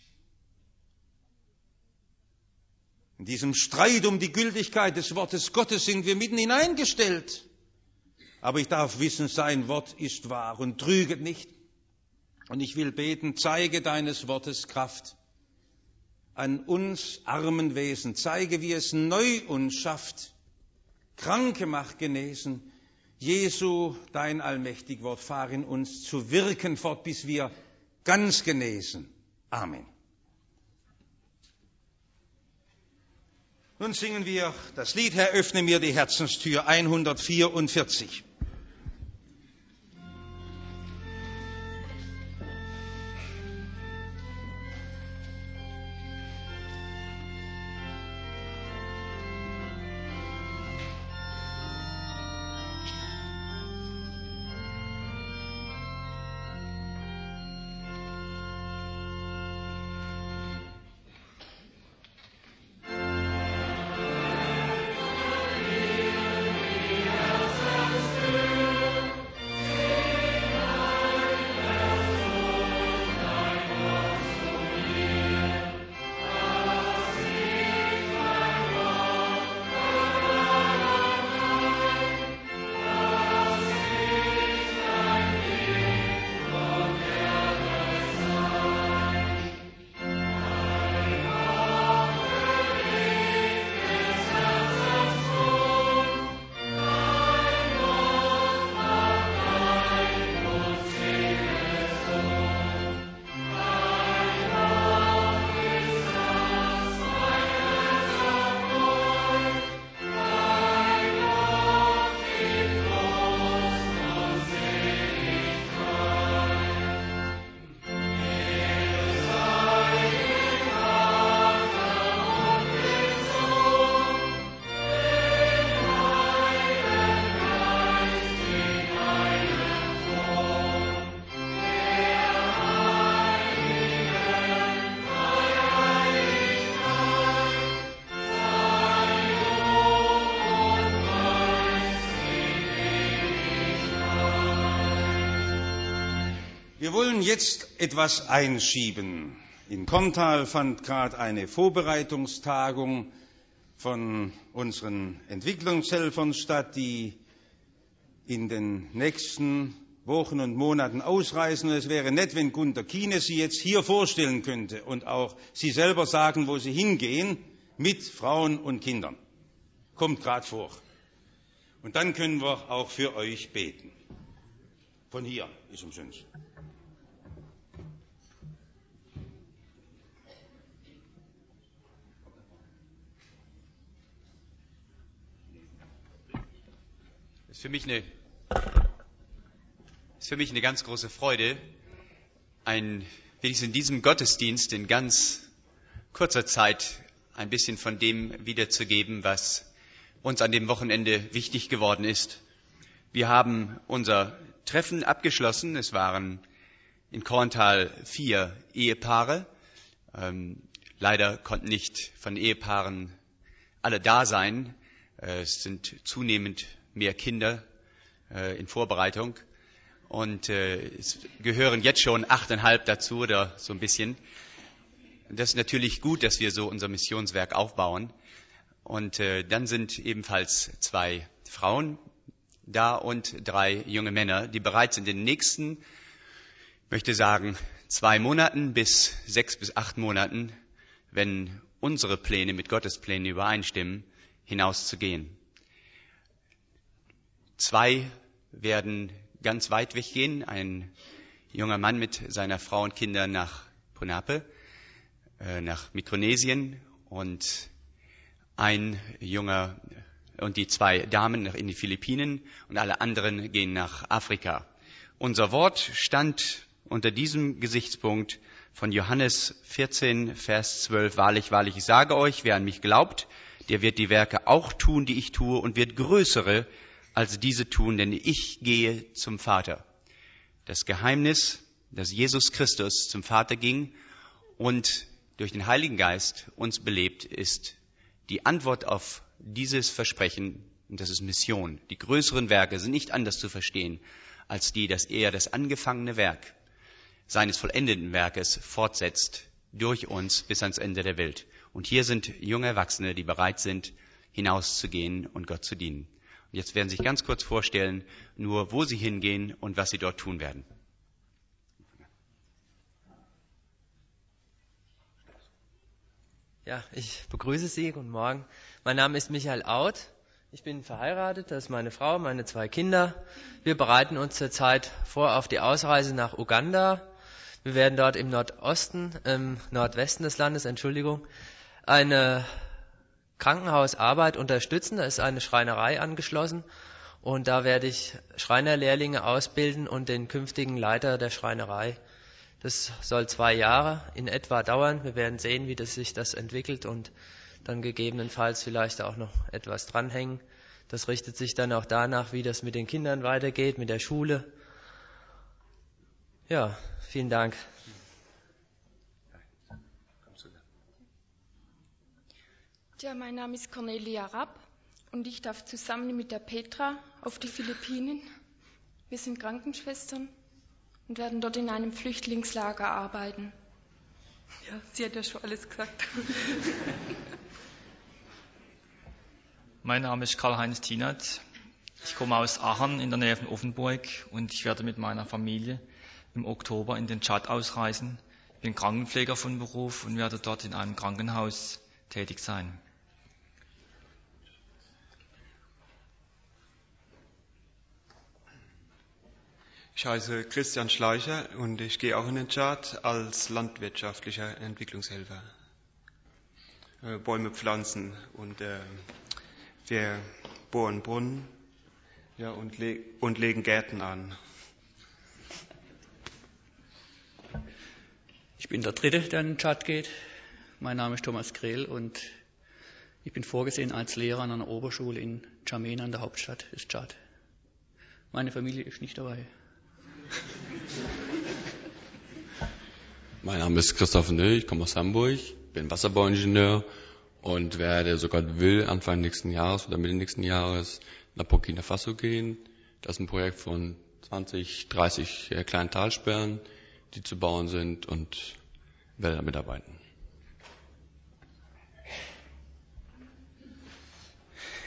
Speaker 1: In diesem Streit um die Gültigkeit des Wortes Gottes sind wir mitten hineingestellt. Aber ich darf wissen, sein Wort ist wahr und trüget nicht. Und ich will beten, zeige deines Wortes Kraft an uns armen Wesen. Zeige, wie es neu uns schafft. Kranke macht genesen. Jesu, dein allmächtig Wort, fahr in uns zu wirken fort, bis wir ganz genesen. Amen. Nun singen wir das Lied, Herr, öffne mir die Herzenstür, hundertvierundvierzig. Wir wollen jetzt etwas einschieben. In Korntal fand gerade eine Vorbereitungstagung von unseren Entwicklungshelfern statt, die in den nächsten Wochen und Monaten ausreisen. Es wäre nett, wenn Gunter Kiene Sie jetzt hier vorstellen könnte und auch Sie selber sagen, wo Sie hingehen, mit Frauen und Kindern. Kommt gerade vor. Und dann können wir auch für euch beten. Von hier ist umsonst.
Speaker 2: Es ist für mich eine, ist für mich eine ganz große Freude, ein, wenigstens in diesem Gottesdienst in ganz kurzer Zeit ein bisschen von dem wiederzugeben, was uns an dem Wochenende wichtig geworden ist. Wir haben unser Treffen abgeschlossen. Es waren in Korntal vier Ehepaare. Ähm, leider konnten nicht von Ehepaaren alle da sein. Äh, es sind zunehmend mehr Kinder äh, in Vorbereitung. Und äh, es gehören jetzt schon achteinhalb dazu oder so ein bisschen. Das ist natürlich gut, dass wir so unser Missionswerk aufbauen. Und äh, dann sind ebenfalls zwei Frauen da und drei junge Männer, die bereits in den nächsten, ich möchte sagen, zwei Monaten bis sechs bis acht Monaten, wenn unsere Pläne mit Gottes Plänen übereinstimmen, hinauszugehen. Zwei werden ganz weit weggehen. Ein junger Mann mit seiner Frau und Kindern nach Punape, äh, nach Mikronesien, und ein junger und die zwei Damen in die Philippinen, und alle anderen gehen nach Afrika. Unser Wort stand unter diesem Gesichtspunkt von Johannes vierzehn, Vers zwölf. Wahrlich, wahrlich, ich sage euch, wer an mich glaubt, der wird die Werke auch tun, die ich tue, und wird größere als diese tun, denn ich gehe zum Vater. Das Geheimnis, dass Jesus Christus zum Vater ging und durch den Heiligen Geist uns belebt, ist die Antwort auf dieses Versprechen, und das ist Mission. Die größeren Werke sind nicht anders zu verstehen, als die, dass er das angefangene Werk seines vollendeten Werkes fortsetzt durch uns bis ans Ende der Welt. Und hier sind junge Erwachsene, die bereit sind, hinauszugehen und Gott zu dienen. Und jetzt werden Sie sich ganz kurz vorstellen, nur wo Sie hingehen und was Sie dort tun werden.
Speaker 3: Ja, ich begrüße Sie. Guten Morgen. Mein Name ist Michael Auth. Ich bin verheiratet, das ist meine Frau, meine zwei Kinder. Wir bereiten uns zurzeit vor auf die Ausreise nach Uganda. Wir werden dort im Nordosten, im Nordwesten des Landes, Entschuldigung, eine Krankenhausarbeit unterstützen. Da ist eine Schreinerei angeschlossen und da werde ich Schreinerlehrlinge ausbilden und den künftigen Leiter der Schreinerei. Das soll zwei Jahre in etwa dauern. Wir werden sehen, wie das sich das entwickelt und dann gegebenenfalls vielleicht auch noch etwas dranhängen. Das richtet sich dann auch danach, wie das mit den Kindern weitergeht, mit der Schule. Ja, vielen Dank.
Speaker 4: Ja, mein Name ist Cornelia Rapp und ich darf zusammen mit der Petra auf die Philippinen. Wir sind Krankenschwestern und werden dort in einem Flüchtlingslager arbeiten. Ja, sie hat ja schon alles gesagt.
Speaker 5: Mein Name ist Karl-Heinz Tienert. Ich komme aus Aachen in der Nähe von Offenburg und ich werde mit meiner Familie im Oktober in den Tschad ausreisen. Ich bin Krankenpfleger von Beruf und werde dort in einem Krankenhaus tätig sein.
Speaker 6: Ich heiße Christian Schleicher und ich gehe auch in den Tschad als landwirtschaftlicher Entwicklungshelfer. Äh, Bäume pflanzen und äh, wir bohren Brunnen, ja, und, le- und legen Gärten an.
Speaker 7: Ich bin der Dritte, der in den Tschad geht. Mein Name ist Thomas Krehl und ich bin vorgesehen als Lehrer an einer Oberschule in N'Djamena, in der Hauptstadt des Tschad. Meine Familie ist nicht dabei.
Speaker 8: Mein Name ist Christoph Nö, ich komme aus Hamburg, bin Wasserbauingenieur und werde, so Gott will, Anfang nächsten Jahres oder Mitte nächsten Jahres nach Burkina Faso gehen. Das ist ein Projekt von zwanzig, dreißig kleinen Talsperren, die zu bauen sind, und werde da mitarbeiten.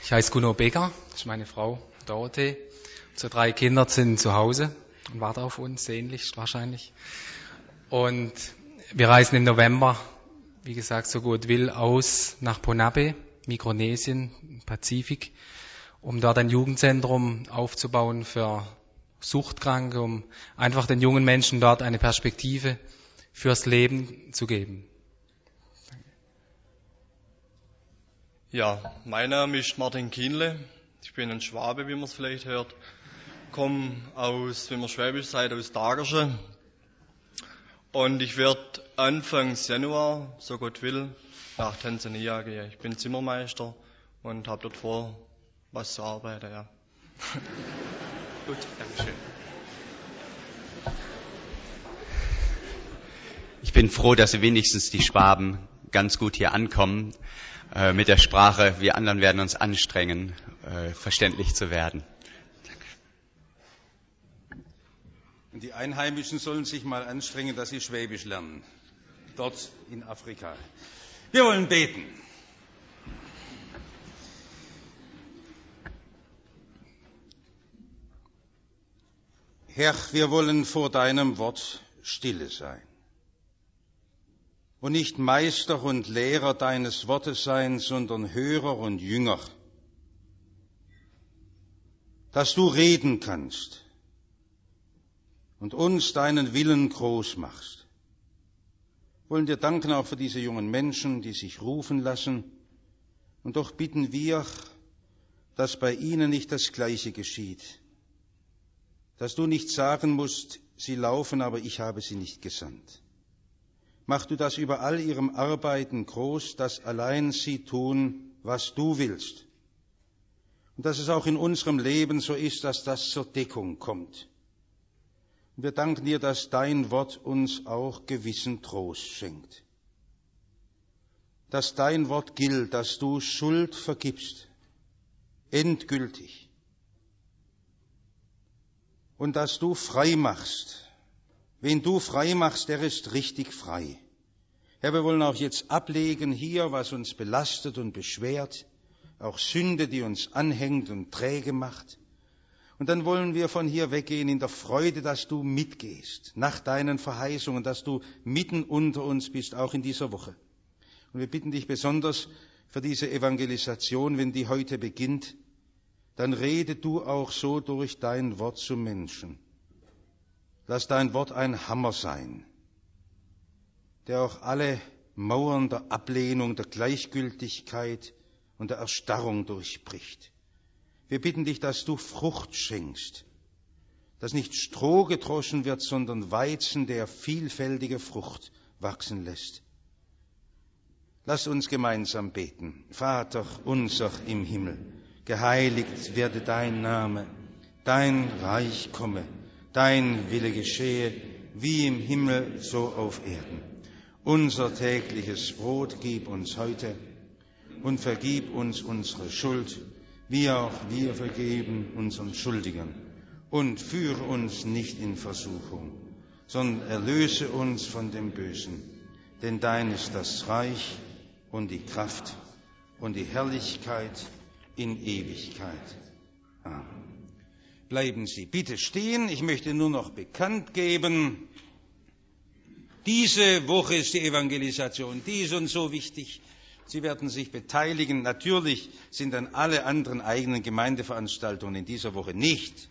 Speaker 9: Ich heiße Gunnar Becker, das ist meine Frau Dorothee. Unsere drei Kinder sind zu Hause und warten auf uns, sehnlichst wahrscheinlich. Und wir reisen im November, wie gesagt, so gut will, aus nach Ponape, Mikronesien, Pazifik, um dort ein Jugendzentrum aufzubauen für Suchtkranke, um einfach den jungen Menschen dort eine Perspektive fürs Leben zu geben.
Speaker 10: Ja, mein Name ist Martin Kienle. Ich bin ein Schwabe, wie man es vielleicht hört. Komme aus, wenn man Schwäbisch sagt, aus Dagersche. Und ich werde Anfangs Januar, so Gott will, nach Tansania gehen. Ich bin Zimmermeister und habe dort vor, was zu arbeiten, ja.
Speaker 2: Gut, Dankeschön. Ich bin froh, dass wenigstens die Schwaben ganz gut hier ankommen äh, mit der Sprache. Wir anderen werden uns anstrengen, äh, verständlich zu werden.
Speaker 1: Und die Einheimischen sollen sich mal anstrengen, dass sie Schwäbisch lernen. Dort in Afrika. Wir wollen beten. Herr, wir wollen vor deinem Wort stille sein und nicht Meister und Lehrer deines Wortes sein, sondern Hörer und Jünger, dass du reden kannst und uns deinen Willen groß machst. Wollen dir danken auch für diese jungen Menschen, die sich rufen lassen, und doch bitten wir, dass bei ihnen nicht das Gleiche geschieht, dass du nicht sagen musst, sie laufen, aber ich habe sie nicht gesandt. Mach du das über all ihrem Arbeiten groß, dass allein sie tun, was du willst. Und dass es auch in unserem Leben so ist, dass das zur Deckung kommt. Und wir danken dir, dass dein Wort uns auch gewissen Trost schenkt. Dass dein Wort gilt, dass du Schuld vergibst, endgültig. Und dass du frei machst. Wen du frei machst, der ist richtig frei. Herr, wir wollen auch jetzt ablegen hier, was uns belastet und beschwert, auch Sünde, die uns anhängt und träge macht. Und dann wollen wir von hier weggehen in der Freude, dass du mitgehst, nach deinen Verheißungen, dass du mitten unter uns bist, auch in dieser Woche. Und wir bitten dich besonders für diese Evangelisation, wenn die heute beginnt, dann rede du auch so durch dein Wort zum Menschen. Lass dein Wort ein Hammer sein, der auch alle Mauern der Ablehnung, der Gleichgültigkeit und der Erstarrung durchbricht. Wir bitten dich, dass du Frucht schenkst, dass nicht Stroh gedroschen wird, sondern Weizen, der vielfältige Frucht wachsen lässt. Lass uns gemeinsam beten. Vater unser im Himmel, geheiligt werde dein Name, dein Reich komme, dein Wille geschehe, wie im Himmel, so auf Erden. Unser tägliches Brot gib uns heute und vergib uns unsere Schuld, wie auch wir vergeben unseren Schuldigern. Und führe uns nicht in Versuchung, sondern erlöse uns von dem Bösen. Denn dein ist das Reich und die Kraft und die Herrlichkeit in Ewigkeit. Amen. Bleiben Sie bitte stehen. Ich möchte nur noch bekannt geben, diese Woche ist die Evangelisation, die ist uns so wichtig. Sie werden sich beteiligen. Natürlich sind dann alle anderen eigenen Gemeindeveranstaltungen in dieser Woche nicht.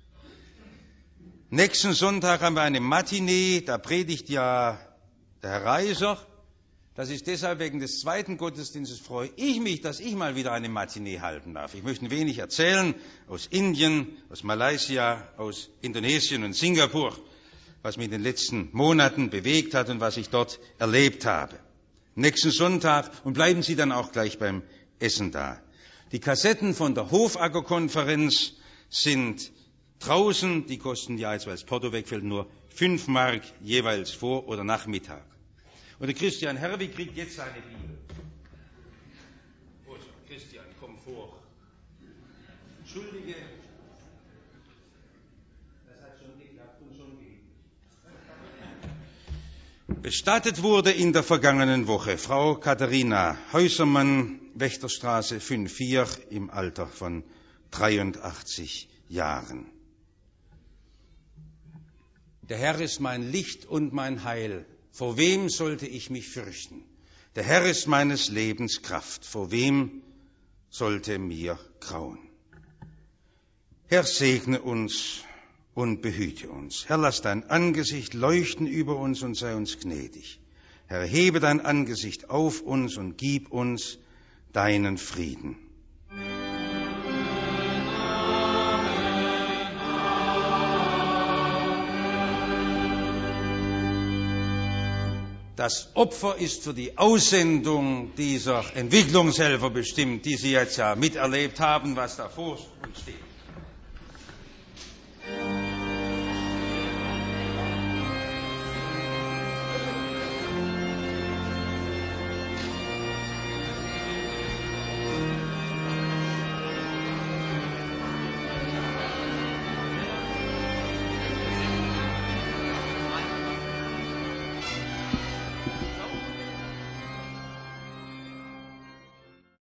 Speaker 1: Nächsten Sonntag haben wir eine Matinee, da predigt ja der Herr Reiser. Das ist deshalb wegen des zweiten Gottesdienstes freue ich mich, dass ich mal wieder eine Matinee halten darf. Ich möchte ein wenig erzählen aus Indien, aus Malaysia, aus Indonesien und Singapur, was mich in den letzten Monaten bewegt hat und was ich dort erlebt habe. Nächsten Sonntag, und bleiben Sie dann auch gleich beim Essen da. Die Kassetten von der Hofaggerkonferenz sind draußen, die kosten ja jetzt, weil das Porto wegfällt, nur fünf Mark jeweils vor oder Nachmittag. Und der Christian Herwig kriegt jetzt seine Bibel. Oh, Christian, komm vor. Entschuldige. Das hat schon geklappt und schon geht. Bestattet wurde in der vergangenen Woche Frau Katharina Häusermann, Wächterstraße fünf vier, im Alter von dreiundachtzig Jahren. Der Herr ist mein Licht und mein Heil. Vor wem sollte ich mich fürchten? Der Herr ist meines Lebens Kraft. Vor wem sollte mir grauen? Herr, segne uns und behüte uns. Herr, lass dein Angesicht leuchten über uns und sei uns gnädig. Herr, hebe dein Angesicht auf uns und gib uns deinen Frieden. Das Opfer ist für die Aussendung dieser Entwicklungshelfer bestimmt, die Sie jetzt ja miterlebt haben, was da vor uns steht.